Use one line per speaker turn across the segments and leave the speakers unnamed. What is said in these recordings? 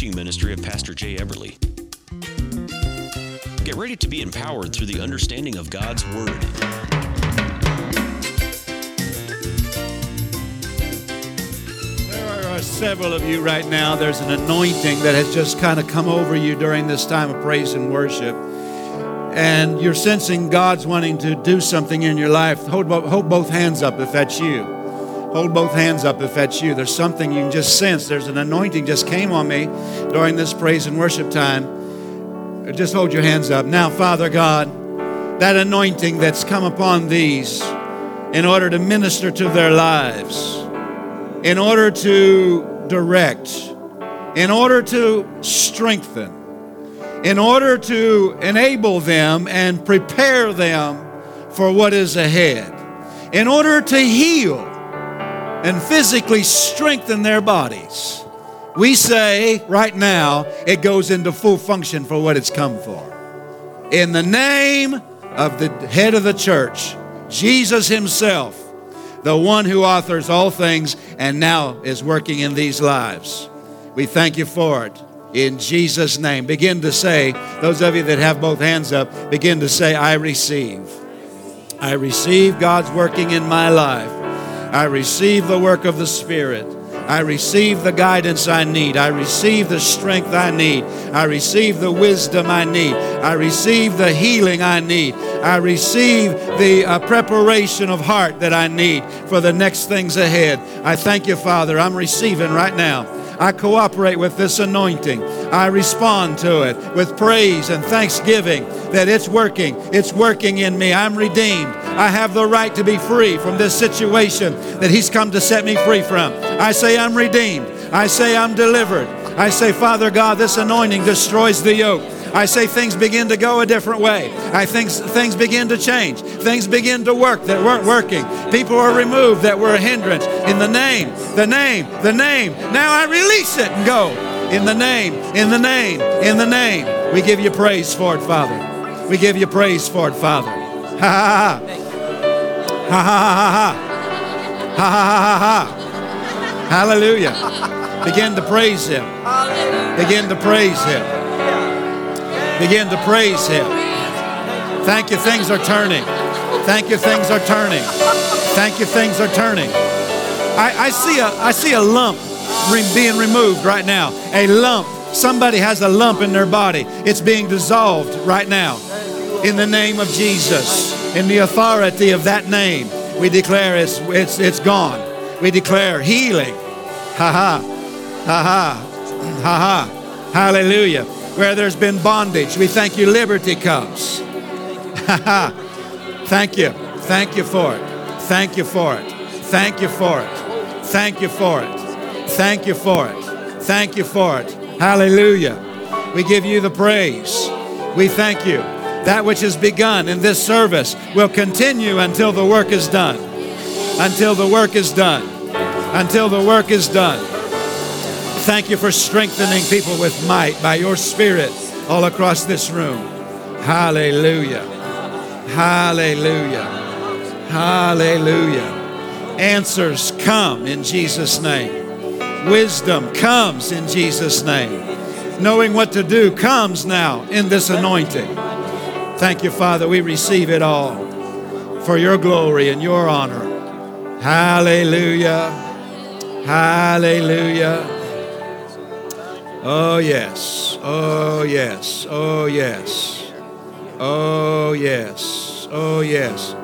teaching ministry of Pastor Jay Eberly. Get ready to be empowered through the understanding of God's Word.
There are several of you right now. There's an anointing that has just kind of come over you during this time of praise and worship. And you're sensing God's wanting to do something in your life. Hold both hands up if that's you. Hold both hands up if that's you. There's something you can just sense. There's an anointing just came on me during this praise and worship time. Just hold your hands up. Now, Father God, that anointing that's come upon these in order to minister to their lives, in order to direct, in order to strengthen, in order to enable them and prepare them for what is ahead, in order to heal and physically strengthen their bodies. We say right now it goes into full function for what it's come for. In the name of the head of the church, Jesus himself, the one who authors all things and now is working in these lives. We thank you for it. In Jesus' name, begin to say, those of you that have both hands up, begin to say, I receive. I receive God's working in my life. I receive the work of the Spirit. I receive the guidance I need. I receive the strength I need. I receive the wisdom I need. I receive the healing I need. I receive the preparation of heart that I need for the next things ahead. I thank you, Father. I'm receiving right now. I cooperate with this anointing. I respond to it with praise and thanksgiving that it's working. It's working in me. I'm redeemed. I have the right to be free from this situation that He's come to set me free from. I say I'm redeemed. I say I'm delivered. I say, Father God, this anointing destroys the yoke. I say things begin to go a different way. I think things begin to change. Things begin to work that weren't working. People are removed that were a hindrance. In the name, the name, the name. Now I release it and go. In the name, in the name, in the name. We give you praise for it, Father. We give you praise for it, Father. Ha ha ha. Ha ha ha ha. Ha ha ha ha. Hallelujah. Begin to praise Him. Begin to praise Him. Begin to praise Him. Thank you, things are turning. Thank you, things are turning. Thank you, things are turning. I see a lump being removed right now. A lump. Somebody has a lump in their body. It's being dissolved right now. In the name of Jesus. In the authority of that name, we declare it's gone. We declare healing. Ha ha. Ha ha. Ha ha. Hallelujah. Where there's been bondage, we thank you, liberty comes. Thank you. Thank you for it. Thank you for it. Thank you for it. Thank you for it. Thank you for it. Thank you for it. Hallelujah. We give you the praise. We thank you. That which has begun in this service will continue until the work is done. Until the work is done. Until the work is done. Thank you for strengthening people with might by your Spirit all across this room. Hallelujah. Hallelujah. Hallelujah. Answers come in Jesus' name. Wisdom comes in Jesus' name. Knowing what to do comes now in this anointing. Thank you, Father. We receive it all for your glory and your honor. Hallelujah. Hallelujah. Oh, yes. Oh, yes. Oh, yes. Oh, yes. Oh, yes.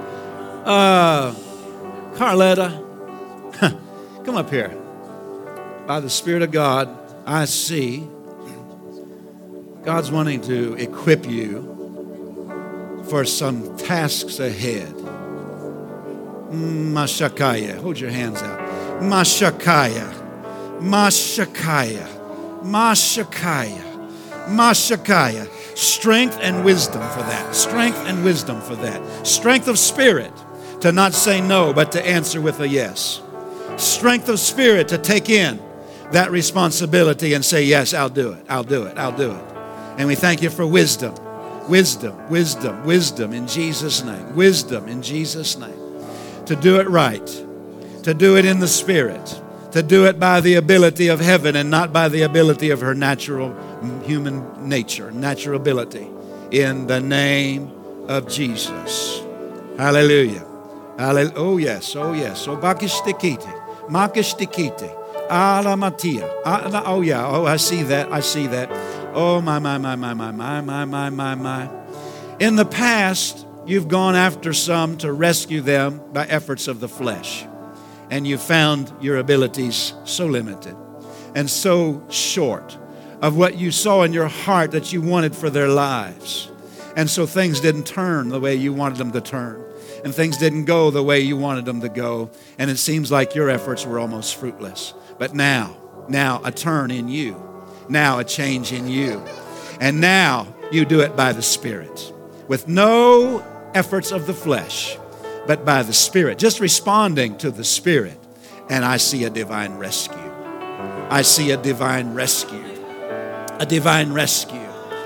Carletta, come up here. By the Spirit of God, I see God's wanting to equip you for some tasks ahead. Mashakaya. Hold your hands out. Mashakaya. Mashakaya. Mashakaya. Mashakaya. Strength and wisdom for that. Strength and wisdom for that. Strength of spirit to not say no, but to answer with a yes. Strength of spirit to take in that responsibility and say, yes, I'll do it. I'll do it. I'll do it. And we thank you for wisdom. Wisdom, wisdom, wisdom in Jesus' name. Wisdom in Jesus' name. To do it right. To do it in the Spirit. to do it by the ability of heaven and not by the ability of her natural human nature, natural ability. In the name of Jesus. Hallelujah. Hallelujah. Oh, yes. Oh, yes. Oh, bakishtikite. Makishtikite. Alamatia. Oh, yeah. Oh, I see that. I see that. Oh, my. In the past, you've gone after some to rescue them by efforts of the flesh. And you found your abilities so limited and so short of what you saw in your heart that you wanted for their lives. And so things didn't turn the way you wanted them to turn. And things didn't go the way you wanted them to go. And it seems like your efforts were almost fruitless. But now a turn in you. Now a change in you. And now you do it by the Spirit. With no efforts of the flesh, but by the Spirit. Just responding to the Spirit. And I see a divine rescue. I see a divine rescue. A divine rescue.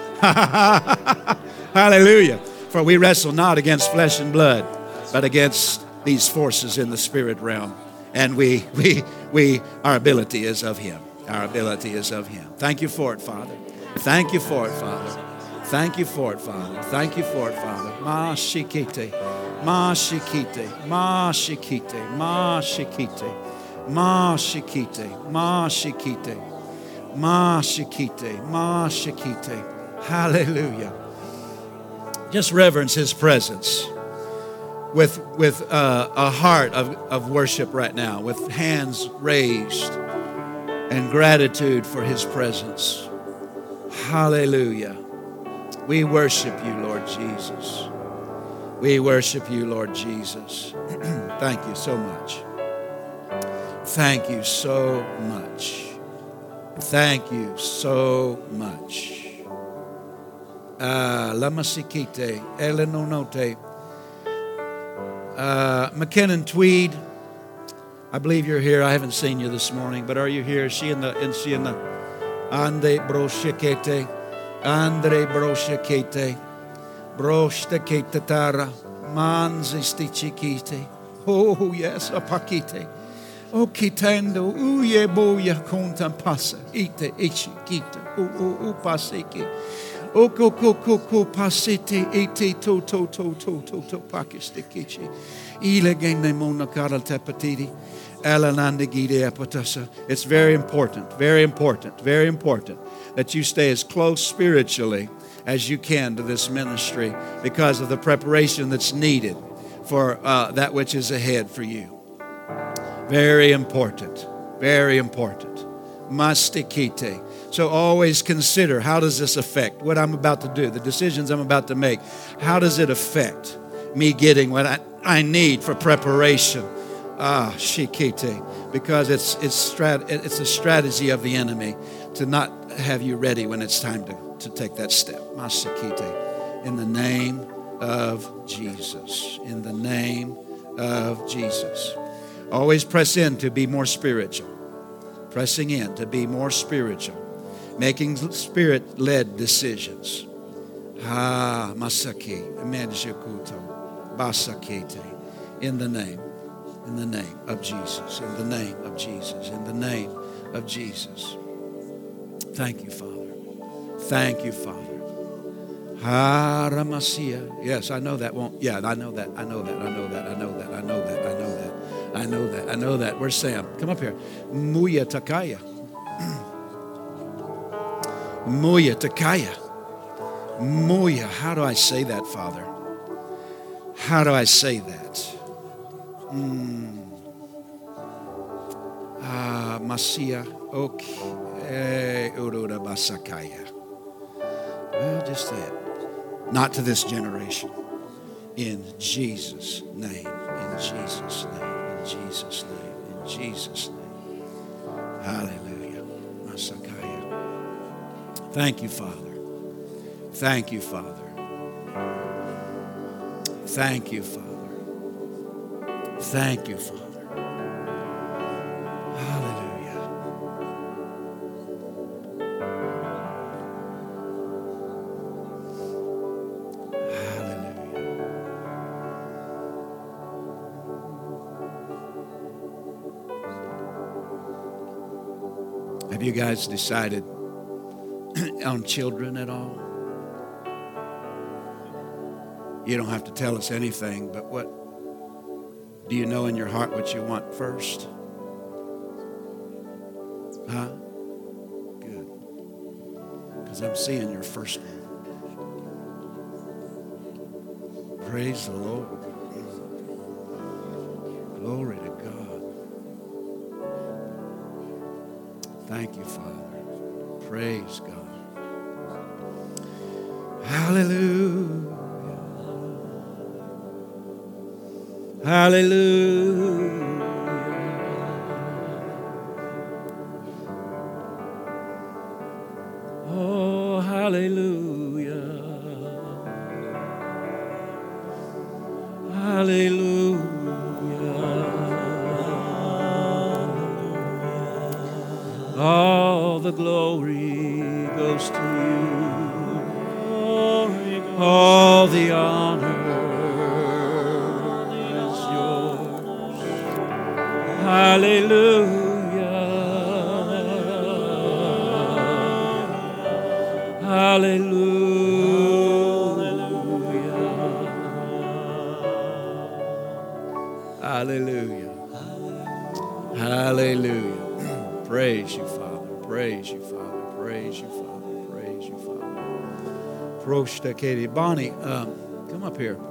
Hallelujah. For we wrestle not against flesh and blood, but against these forces in the spirit realm. And our ability is of Him. Our ability is of Him. Thank you for it, Father. Thank you for it, Father. Thank you for it, Father. Thank you for it, Father. Ma shikite, ma shikite, ma shikite, ma shikite, ma shikite, ma shikite, ma shikite, ma shikite. Hallelujah. Just reverence His presence with a heart of worship right now, with hands raised and gratitude for His presence. Hallelujah. We worship you, Lord Jesus. We worship you, Lord Jesus. Thank you so much. Thank you so much. Thank you so much. Lamasikite, Elenonote. McKinnon Tweed, I believe you're here. I haven't seen you this morning, but are you here? Is she in the Ande broshekete, Andre broshekete, broshtekete tara, manzistichikite. Oh yes, apakite. O kitendo, uye boya kontampasa, ite ichikite, upasiki. O ko pasite ite to pakistikichi. Ile gene mona karal tepatidi. It's very important that you stay as close spiritually as you can to this ministry because of the preparation that's needed for that which is ahead for you. Very important. Very important. Mastikite. So always consider, how does this affect what I'm about to do, the decisions I'm about to make? How does it affect me getting what I need for preparation? Shikite, because it's a strategy of the enemy to not have you ready when it's time to take that step. Masikite, in the name of Jesus. In the name of Jesus. Always press in to be more spiritual. Pressing in to be more spiritual. Making spirit-led decisions. Masaki, Manjikuto, Basakite, in the name of Jesus, in the name of Jesus, in the name of Jesus. Thank you, Father. Thank you, Father. Haramasia. Yes, I know that won't. Yeah, I know that. I know that. I know that. I know that. I know that. I know that. I know that. I know that. Where's Sam? Come up here. Muya Takaya. Muya Takaya. Muya. How do I say that, Father? How do I say that? Masia. Okay. Urura Basakaya. Well, just that. Not to this generation. In Jesus' name. In Jesus' name. In Jesus' name. In Jesus' name. Hallelujah. Masakaya. Thank you, Father. Thank you, Father. Thank you, Father. Thank you, Father. Hallelujah. Hallelujah. Have you guys decided on children at all? You don't have to tell us anything, but what do you know in your heart what you want first? Huh? Good. Because I'm seeing your first one. Praise the Lord. Glory to God. Thank you, Father. Praise God. Hallelujah. Hallelujah. Oh, hallelujah. Hallelujah. All the glory goes to you. All the honor is yours. Hallelujah. Hallelujah. Hallelujah. Hallelujah. Praise you, Father. Praise you, Father. Praise you, Father. Praise you, Father. Proshta Katie. Bonnie, come up here.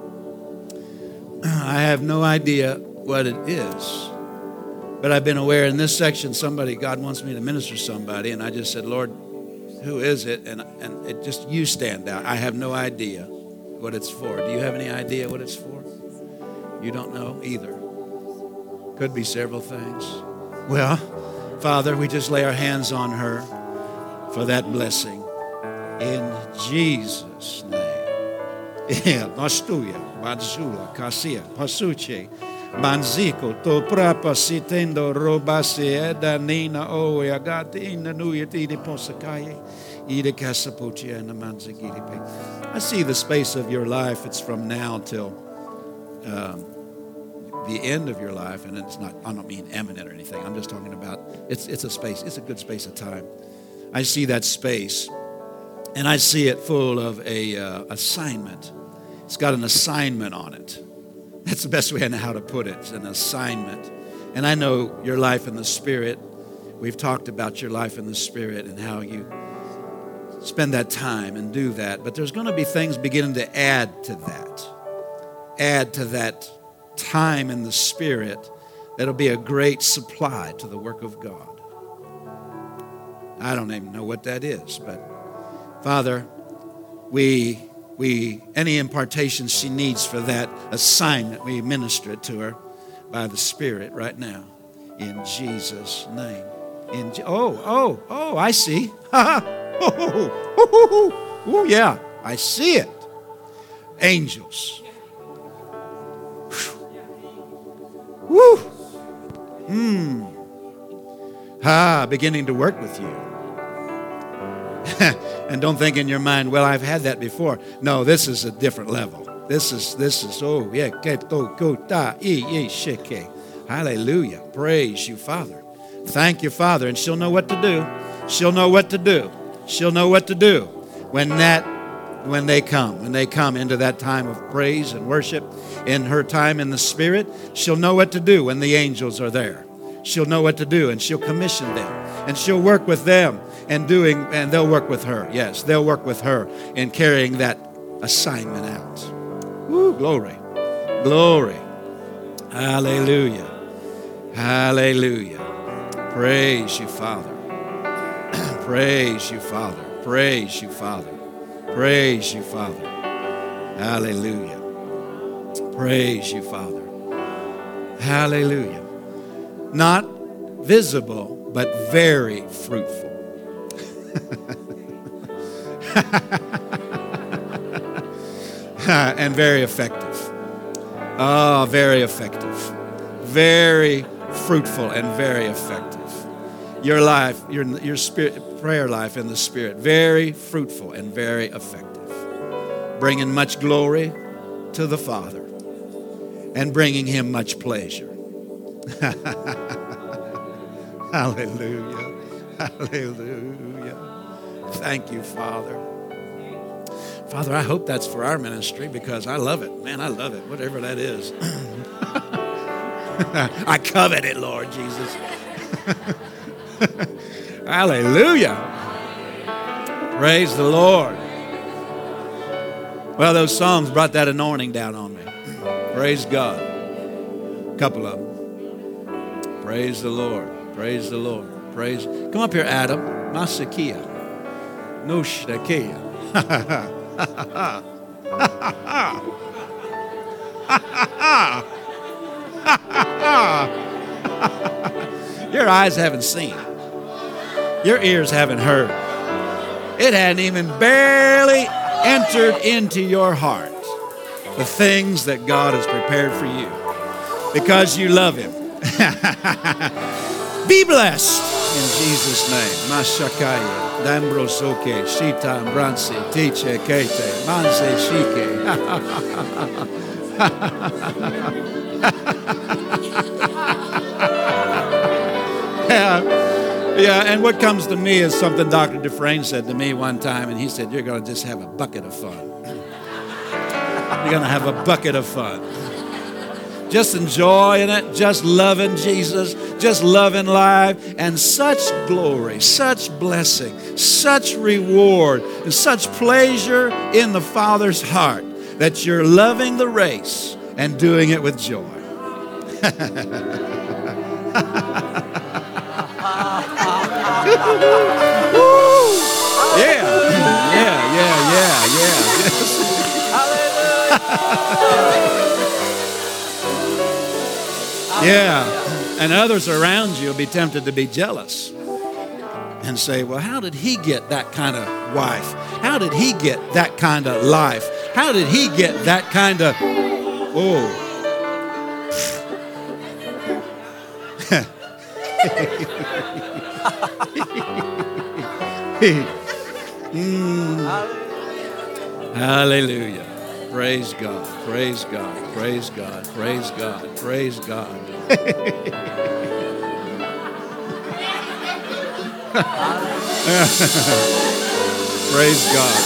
I have no idea what it is, but I've been aware in this section God wants me to minister to somebody, and I just said, Lord, who is it? And it just, you stand out. I have no idea what it's for. Do you have any idea what it's for? You don't know either. Could be several things. Well, Father, we just lay our hands on her for that blessing. In Jesus' name. Mastuya, Badzula, Kasia, Pasuche, Banzico, Toprapa, Sitendo, Robasi, Eda, Nina, Oe, Agati, Inanuyati, de Posakaye, Ida Casapuchi, and the Manzagiri. I see the space of your life. It's from now till the end of your life, and it's not, I don't mean eminent or anything. I'm just talking about it's a space. It's a good space of time. I see that space, and I see it full of a assignment. It's got an assignment on it. That's the best way I know how to put it. It's an assignment. And I know your life in the Spirit. We've talked about your life in the Spirit and how you spend that time and do that. But there's going to be things beginning to add to that. Add to that time in the Spirit that'll be a great supply to the work of God. I don't even know what that is, but Father, any impartation she needs for that assignment, we minister it to her by the Spirit right now, in Jesus' name. I see. Oh, yeah, I see it. Angels. Woo! Beginning to work with you. And don't think in your mind, well, I've had that before. No, this is a different level. This is, oh, yeah. Hallelujah. Praise you, Father. Thank you, Father. And she'll know what to do. She'll know what to do. She'll know what to do when they come into that time of praise and worship. In her time in the Spirit, she'll know what to do when the angels are there. She'll know what to do, and she'll commission them, and she'll work with them and they'll work with her. Yes, they'll work with her in carrying that assignment out. Woo, glory. Glory. Hallelujah. Hallelujah. Praise you, Father. Praise you, Father. Praise you, Father. Praise you, Father. Hallelujah. Praise you, Father. Hallelujah. Not visible, but very fruitful. And very effective. Oh, very effective. Very fruitful and very effective. Your life, your spirit, prayer life in the Spirit, very fruitful and very effective. Bringing much glory to the Father and bringing Him much pleasure. Hallelujah. Hallelujah. Thank you, Father. Father, I hope that's for our ministry because I love it. Man, I love it, whatever that is. I covet it, Lord Jesus. Hallelujah. Praise the Lord. Well, those songs brought that anointing down on me. Praise God. A couple of them. Praise the Lord. Praise the Lord. Praise. Come up here, Adam. Masakia. Nushtakia. Your eyes haven't seen. Your ears haven't heard. It hadn't even barely entered into your heart the things that God has prepared for you because you love Him. Be blessed in Jesus' name. Mashakaya, Dambrosoke, Shita, Bransi, Tiche, Kete, Manse, Shike. Yeah, and what comes to me is something Dr. Dufresne said to me one time, and he said, you're going to just have a bucket of fun. You're going to have a bucket of fun. Just enjoying it, just loving Jesus, just loving life, and such glory, such blessing, such reward, and such pleasure in the Father's heart that you're loving the race and doing it with joy. Yeah. Yeah, and others around you will be tempted to be jealous and say, well, how did he get that kind of wife? How did he get that kind of life? How did he get that kind of, Hallelujah. Praise God, praise God, praise God, praise God, praise God. Praise God.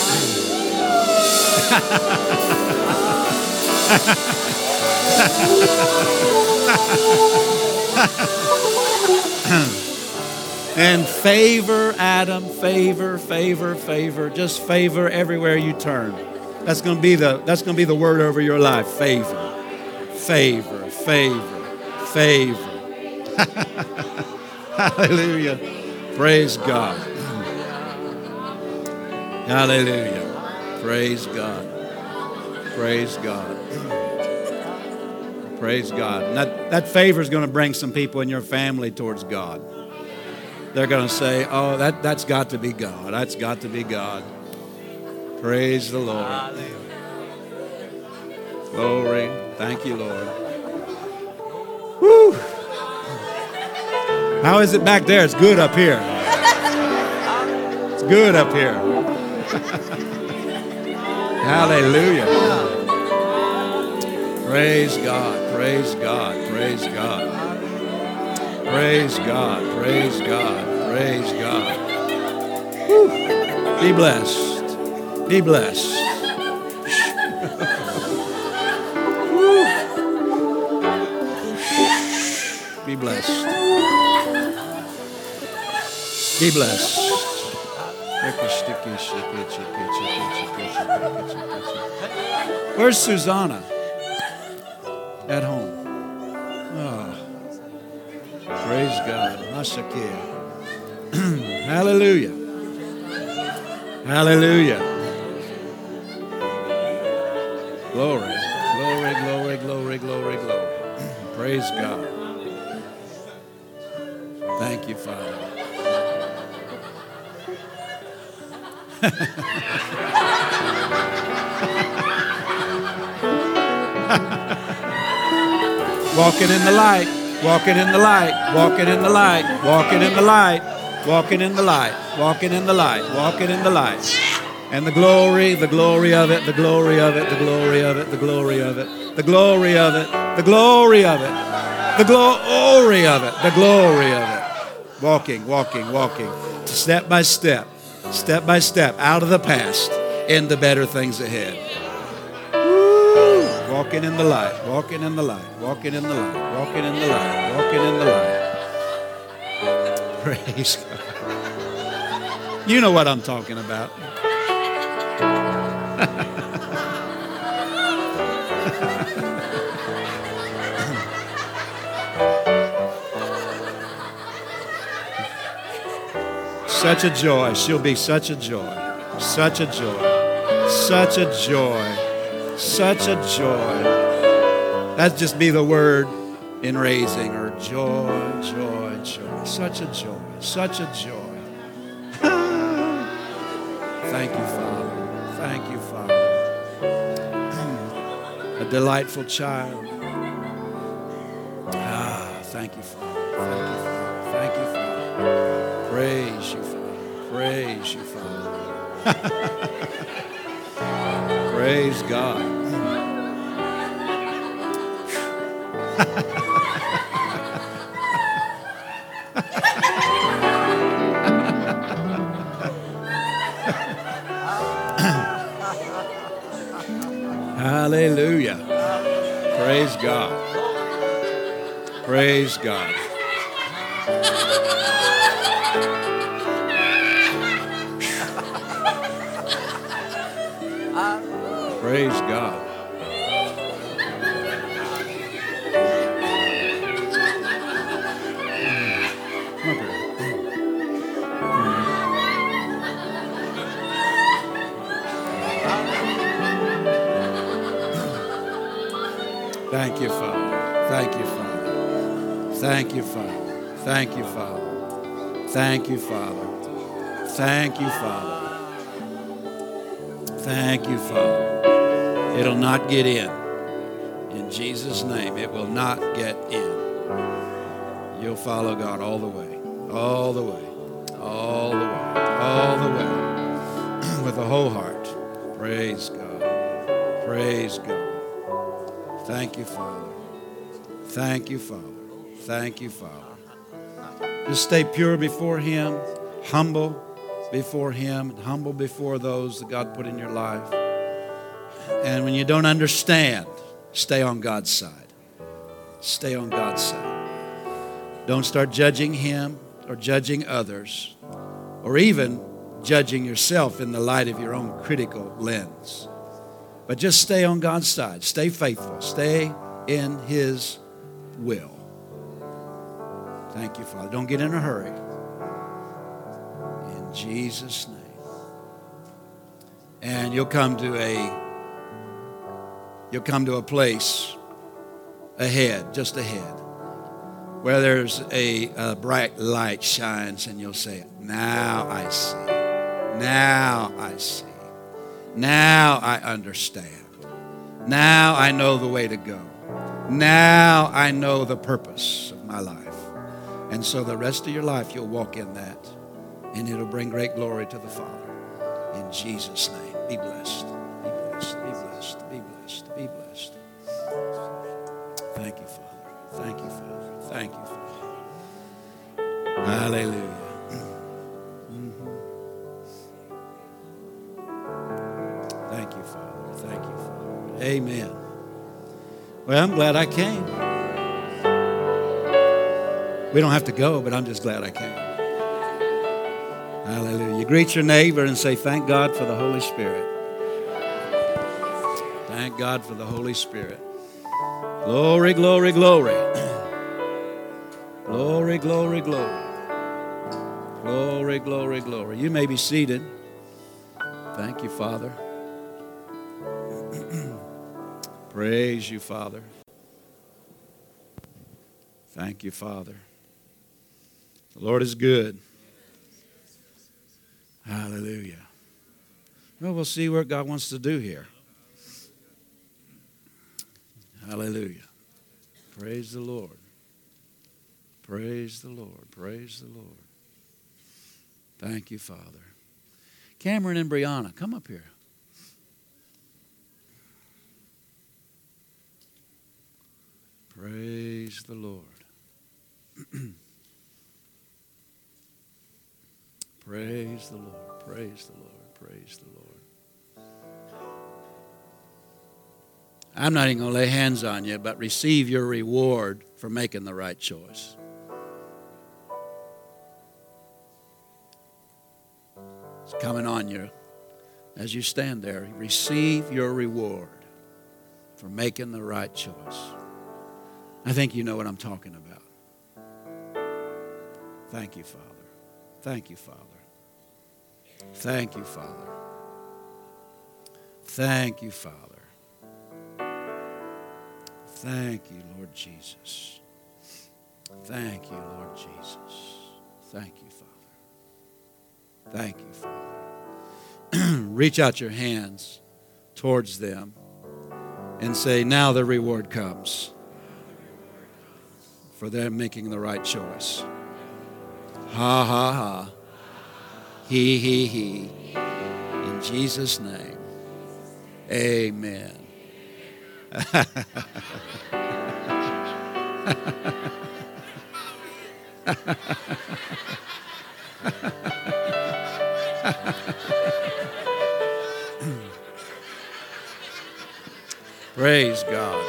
And favor, Adam, favor, favor, favor. Just favor everywhere you turn. That's going to be the word over your life. Favor, favor, favor, favor. Hallelujah. Praise God. Hallelujah. Praise God. Praise God. Praise God. And that favor is going to bring some people in your family towards God. They're going to say, oh, that's got to be God. That's got to be God. Praise the Lord. Glory. Thank you, Lord. Woo. How is it back there? It's good up here. It's good up here. Hallelujah. Praise God. Praise God. Praise God. Praise God. Praise God. Praise God. Woo. Be blessed. Be blessed. Be blessed. Be blessed. Where's Susanna? At home. Oh. Praise God. Masakia. Hallelujah. Hallelujah. Glory, glory, glory, glory, glory, glory. Praise God. Thank you, Father. Walking in the light, walking in the light, walking in the light, walking in the light, walking in the light, walking in the light, walking in the light. And the glory of it, the glory of it, the glory of it, the glory of it, the glory of it, the glory of it, the glory of it, the glory of it, the glory of it. Walking, walking, walking. Step by step, out of the past, into better things ahead. Woo! Walking in the light, walking in the light, walking in the light, walking in the light, walking in the light. Praise God. You know what I'm talking about. Such a joy. She'll be such a joy. Such a joy. Such a joy. Such a joy. That's just be the word in raising her. Joy, joy, joy. Such a joy. Such a joy. Thank you, Father. Thank you, Father. A delightful child. Thank you, Father. Thank you, Father. Thank you, Father. Praise you, Father. Praise you, Father. Praise God. Hallelujah. Praise God. Praise God. Praise God. Thank you, Father. Thank you, Father. Thank you, Father. Thank you, Father. Thank you, Father. Thank you, Father. Thank you, Father. It'll not get in. In Jesus' name, it will not get in. You'll follow God all the way. All the way. All the way. All the way. With a whole heart. Praise God. Praise God. Thank you, Father. Thank you, Father. Thank you, Father. Just stay pure before Him, humble before Him, humble before those that God put in your life. And when you don't understand, stay on God's side. Stay on God's side. Don't start judging Him or judging others or even judging yourself in the light of your own critical lens. But just stay on God's side. Stay faithful. Stay in His will. Thank you, Father. Don't get in a hurry. In Jesus' name. And you'll come to a place ahead, just ahead, where there's a bright light shines, and you'll say, now I see. Now I see. Now I understand. Now I know the way to go. Now I know the purpose of my life. And so the rest of your life, you'll walk in that, and it'll bring great glory to the Father. In Jesus' name, be blessed. Be blessed. Be blessed. Be blessed. Be blessed. Thank you, Father. Thank you, Father. Thank you, Father. Hallelujah. Thank you, Father. Thank you, Father. Amen. Well, I'm glad I came. We don't have to go, but I'm just glad I came. Hallelujah. You greet your neighbor and say, thank God for the Holy Spirit. Thank God for the Holy Spirit. Glory, glory, glory. Glory, glory, glory. Glory, glory, glory. You may be seated. Thank you, Father. Praise you, Father. Thank you, Father. The Lord is good. Hallelujah. Well, we'll see what God wants to do here. Hallelujah. Praise the Lord. Praise the Lord. Praise the Lord. Thank you, Father. Cameron and Brianna, come up here. Praise the Lord. Praise the Lord. Praise the Lord. Praise the Lord. I'm not even going to lay hands on you, but receive your reward for making the right choice. It's coming on you as you stand there. Receive your reward for making the right choice. I think you know what I'm talking about. Thank you, Father. Thank you, Father. Thank you, Father. Thank you, Father. Thank you, Lord Jesus. Thank you, Lord Jesus. Thank you, Father. Thank you, Father. Reach out your hands towards them and say, now the reward comes for them making the right choice. Ha, ha, ha. He, he. In Jesus' name, amen. Praise God.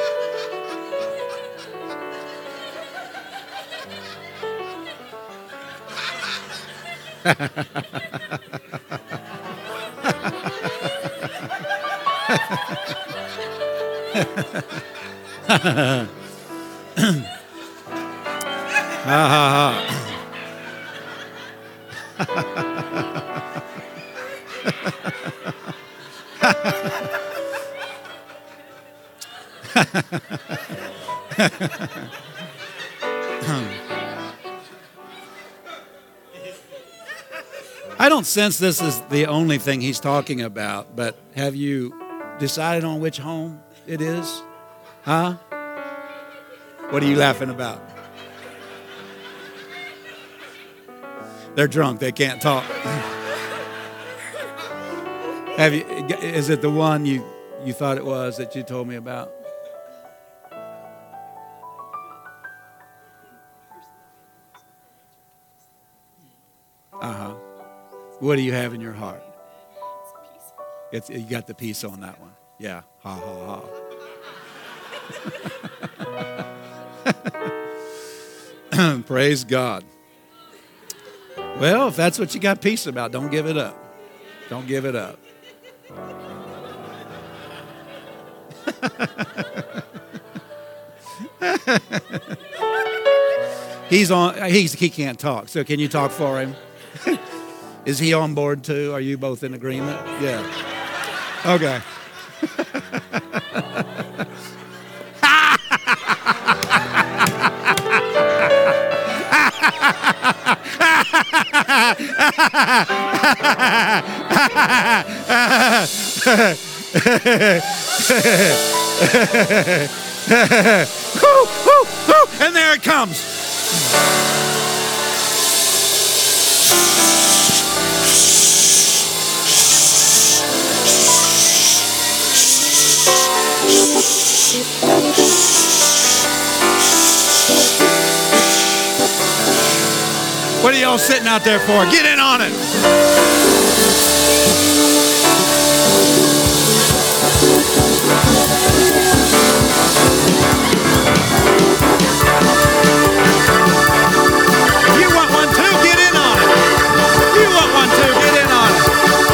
Ha ha ha. I don't sense this is the only thing he's talking about, but have you decided on which home it is? Huh? What are you laughing about? They're drunk. They can't talk. Have you? Is it the one you thought it was that you told me about? Uh-huh. What do you have in your heart? It's you got the peace on that one. Yeah. Ha, ha, ha. Praise God. Well, if that's what you got peace about, don't give it up. Don't give it up. He can't talk, so can you talk for him? Is he on board too? Are you both in agreement? Yeah. Okay. And there it comes. What are y'all sitting out there for? Get in on it. You want one too? Get in on it. You want one too? Get in on it.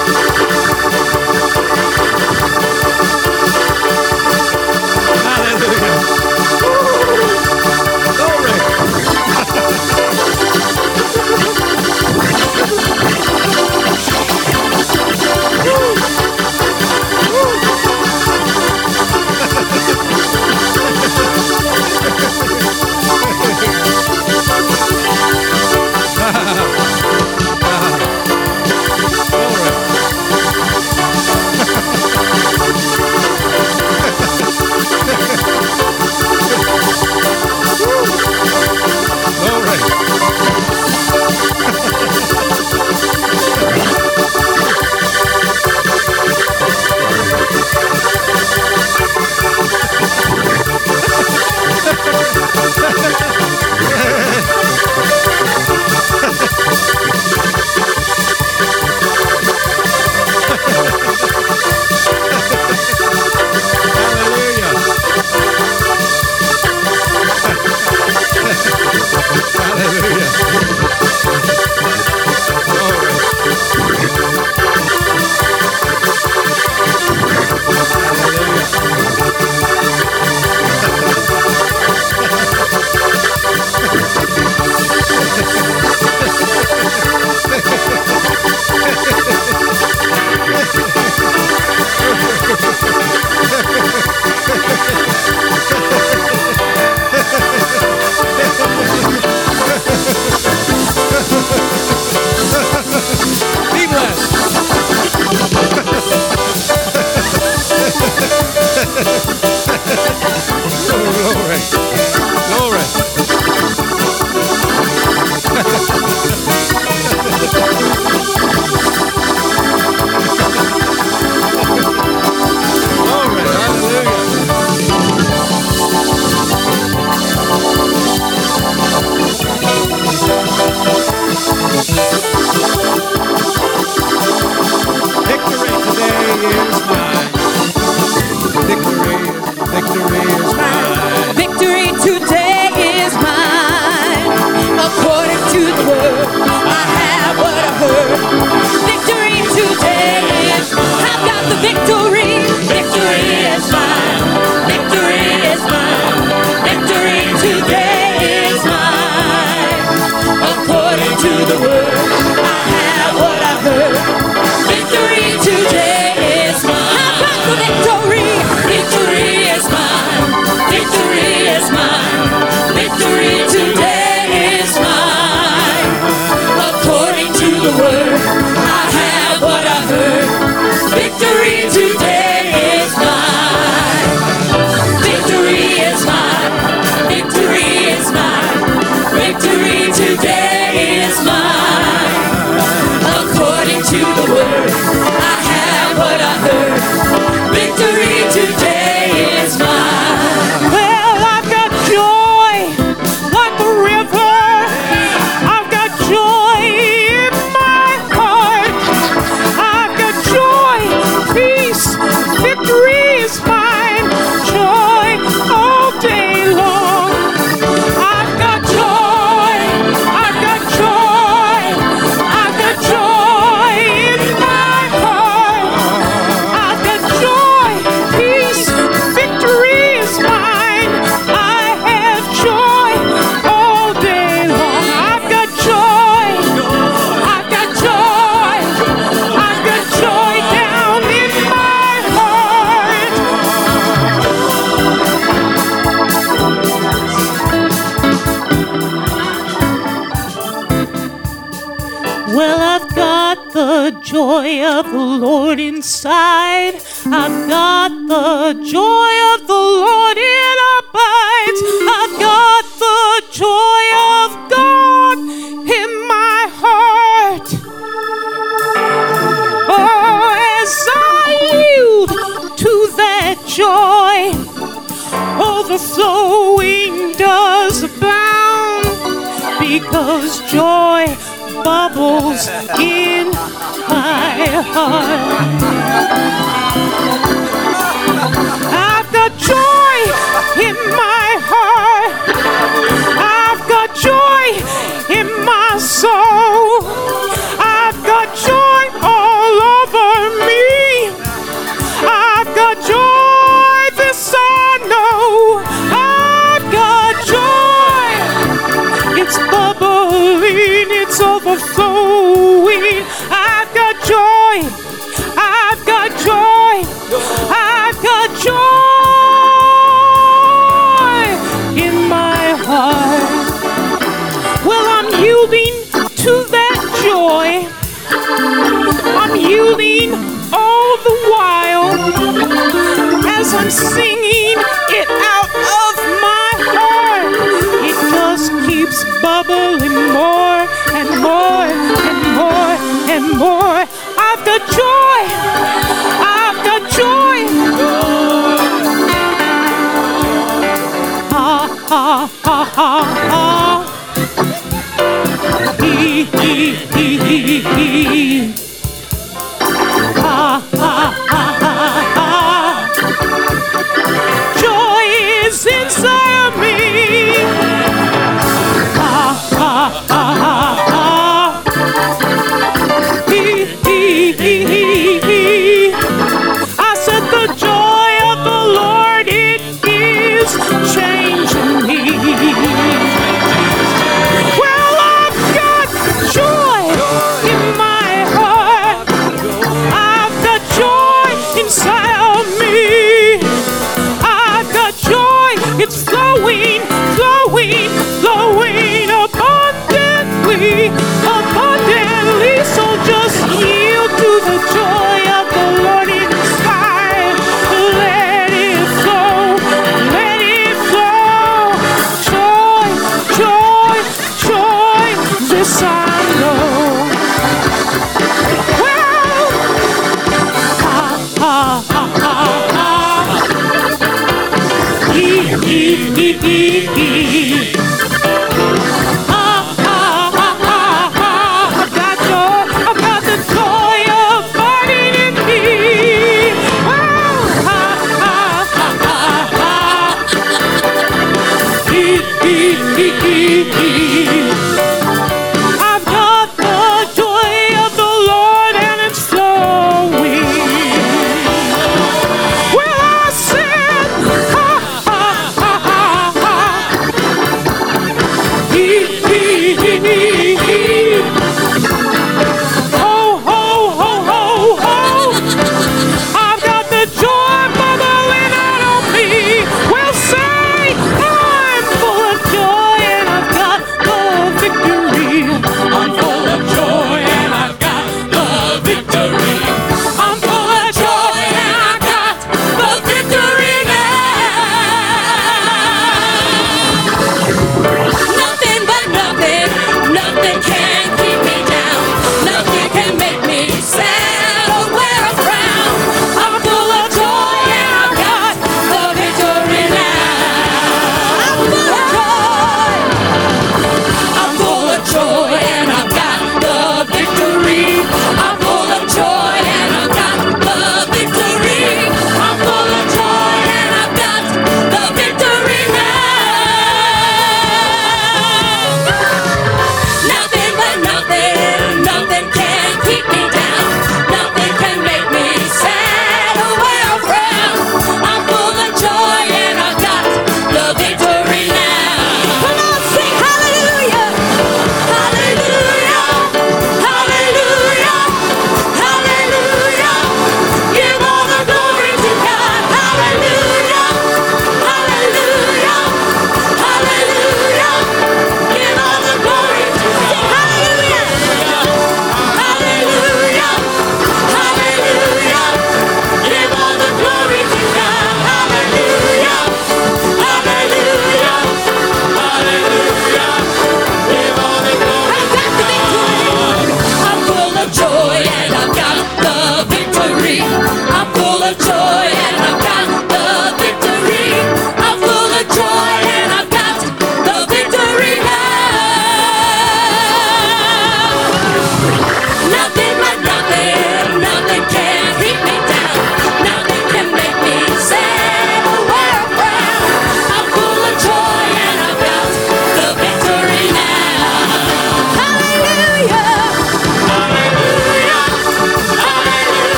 Hallelujah. Glory.
joy of the Lord inside. I've got the joy of the Lord, it abides. I've got the joy of God in my heart. Oh, as I yield to that joy, overflowing does abound, because joy bubbles in my heart. I've got joy in my heart. I've got joy in my soul. I've got joy all over me. I've got joy, this I know. I've got joy. It's bubbling, it's overflowing. I've got joy. I've got joy. I've got joy in my heart. Well, I'm yielding to that joy. I'm yielding all the while as I'm singing it out of my heart. It just keeps bubbling more and more and more and more. I've got joy. I've got joy. Ha ha ha ha ha. Hee hee hee hee hee. Ha ha ha ha ha. Joy is inside of me. Ha ha ha ha ha. Hee hee hee hee hee. I said the joy of the Lord, it is changing me. Well, I've got joy in my heart. I've got joy inside of me. I've got joy. It's flowing, flowing, flowing abundantly, abundantly. So just yield to the joy of the Lord inside. Let it flow, let it flow. Joy, joy, joy. This I know. Well, ha ha ha ha ha. Hee hee hee hee hee. Ha ha ha ha ha. I've got joy. I've got the joy of burning in me. Well, ha ha ha ha ha. Hee hee hee hee hee. I've got the joy of the Lord and it's flowing. Well, I said, ha ha ha ha ha.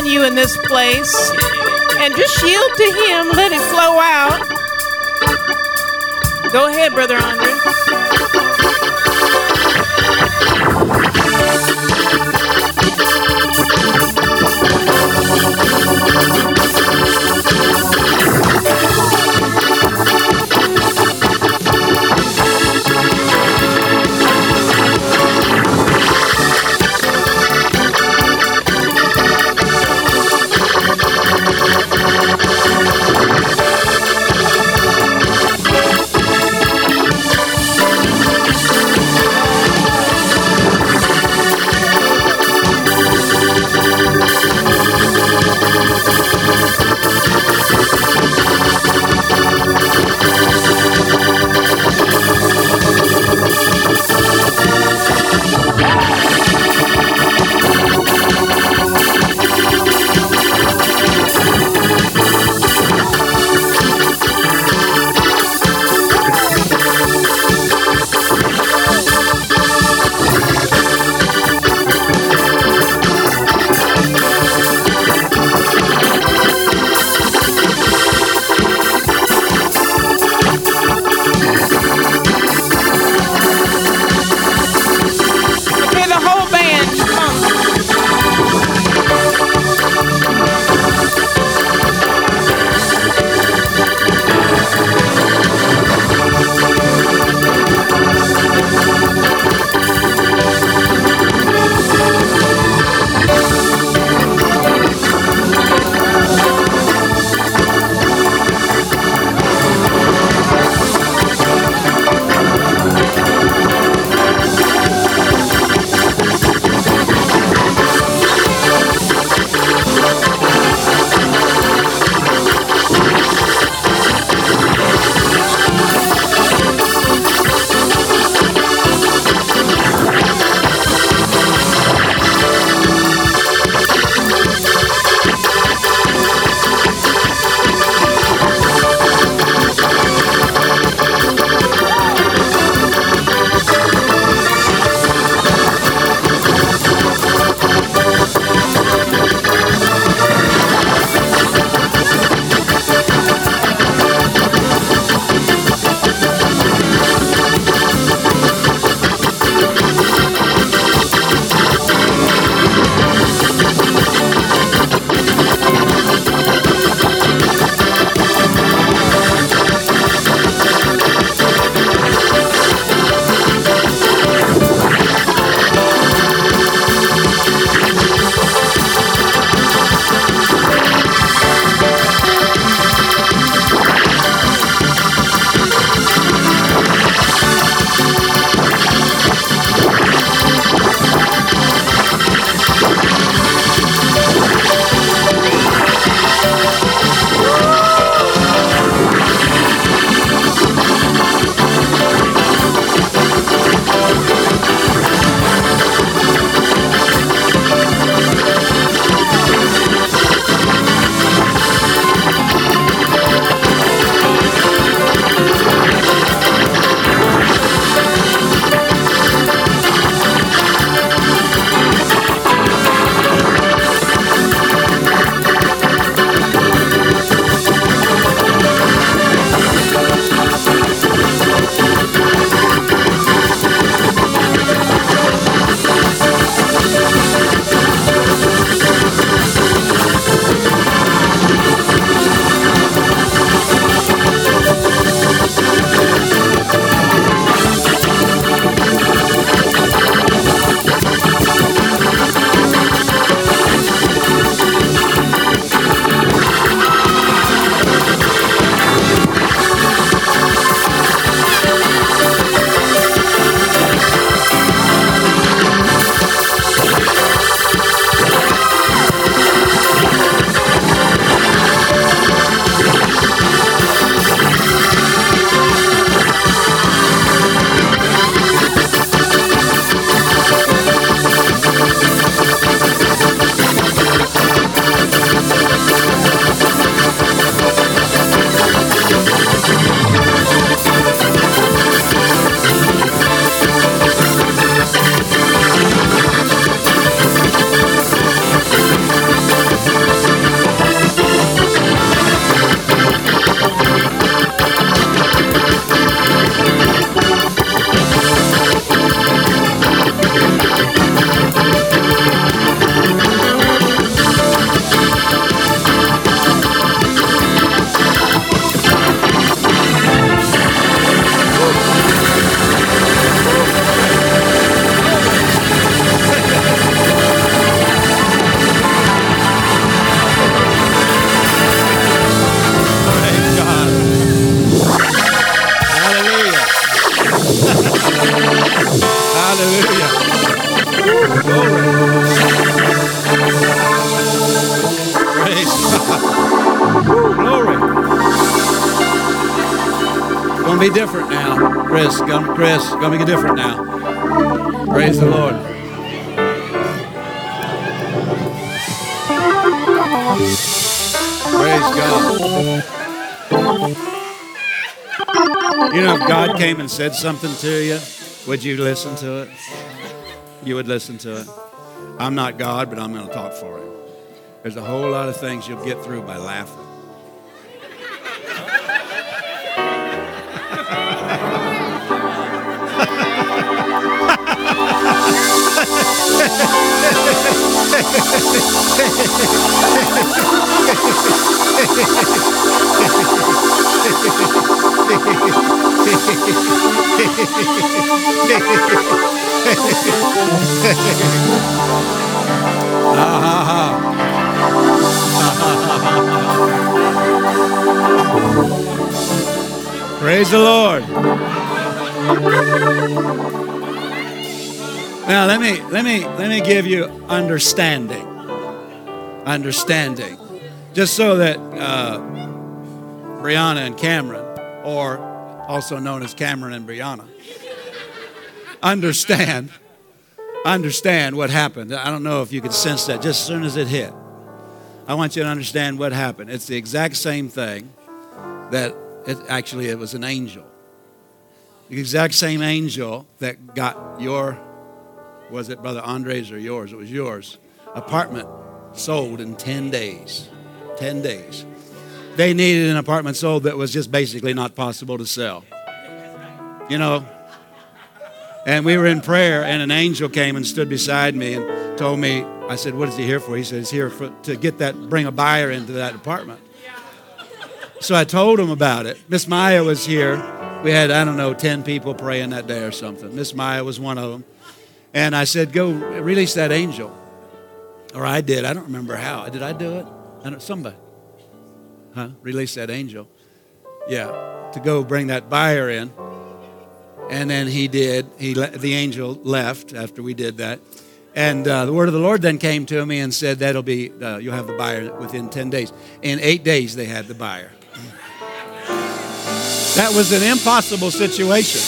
on you in this place. And just yield to Him. Let it flow out. Go ahead, Brother Andre.
be different now. Chris, gonna be different now. Praise the Lord. Praise God. You know, if God came and said something to you, would you listen to it? You would listen to it. I'm not God, but I'm going to talk for him. There's a whole lot of things you'll get through by laughing. Praise the Lord. Now let me give you understanding. Understanding. Just so that Brianna and Cameron, or also known as Cameron and Brianna, understand what happened. I don't know if you can sense that just as soon as it hit. I want you to understand what happened. It's the exact same thing that it was an angel. The exact same angel that got was it Brother Andre's or yours? It was yours. Apartment sold in 10 days. 10 days. They needed an apartment sold that was just basically not possible to sell. You know, and we were in prayer, and an angel came and stood beside me and told me, I said, what is he here for? He said, he's here to bring a buyer into that apartment. So I told him about it. Miss Maya was here. We had, 10 people praying that day or something. Miss Maya was one of them. And I said, go release that angel. Or I did. I don't remember how. Did I do it? Somebody. Release that angel. Yeah. To go bring that buyer in. And then he did. The angel left after we did that. And the word of the Lord then came to me and said, you'll have the buyer within 10 days. In 8 days, they had the buyer. That was an impossible situation.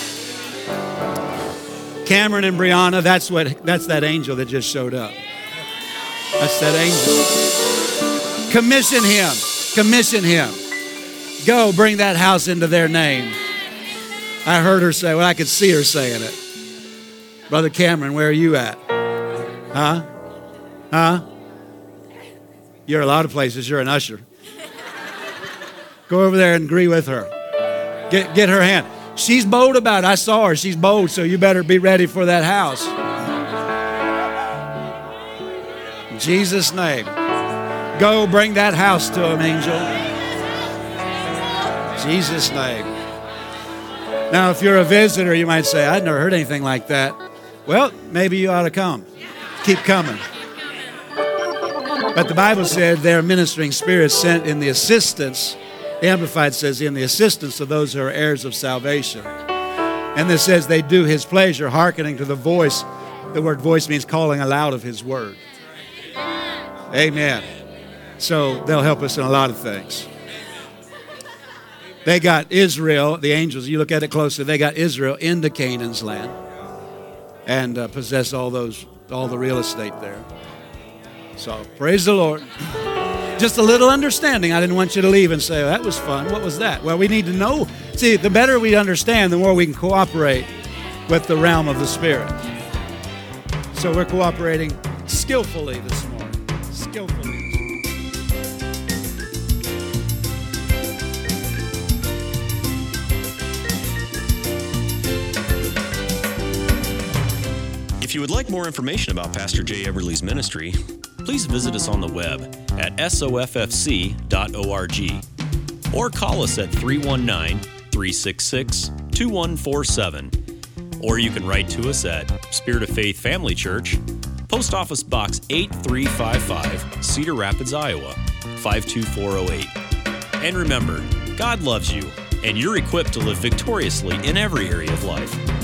Cameron and Brianna, that's that angel that just showed up. That's that angel. Commission him. Go bring that house into their name. I heard her say, I could see her saying it. Brother Cameron, where are you at? Huh? You're a lot of places. You're an usher. Go over there and agree with her. Get her hand. She's bold about it. I saw her. She's bold, so you better be ready for that house. In Jesus' name. Go bring that house to him, angel. In Jesus' name. Now, if you're a visitor, you might say, I've never heard anything like that. Well, maybe you ought to come. Keep coming. But the Bible said they're ministering spirits sent in the assistance. The Amplified says, in the assistance of those who are heirs of salvation. And this says they do his pleasure, hearkening to the voice. The word voice means calling aloud of his word. Amen. So they'll help us in a lot of things. They got Israel, the angels, you look at it closely, they got Israel into Canaan's land and possessed all the real estate there. So praise the Lord. Just a little understanding. I didn't want you to leave and say, that was fun. What was that? Well, we need to know. See, the better we understand, the more we can cooperate with the realm of the Spirit. So we're cooperating skillfully this morning. Skillfully.
If you would like more information about Pastor Jay Eberly's ministry, please visit us on the web at soffc.org or call us at 319-366-2147. Or you can write to us at Spirit of Faith Family Church, Post Office Box 8355, Cedar Rapids, Iowa, 52408. And remember, God loves you, and you're equipped to live victoriously in every area of life.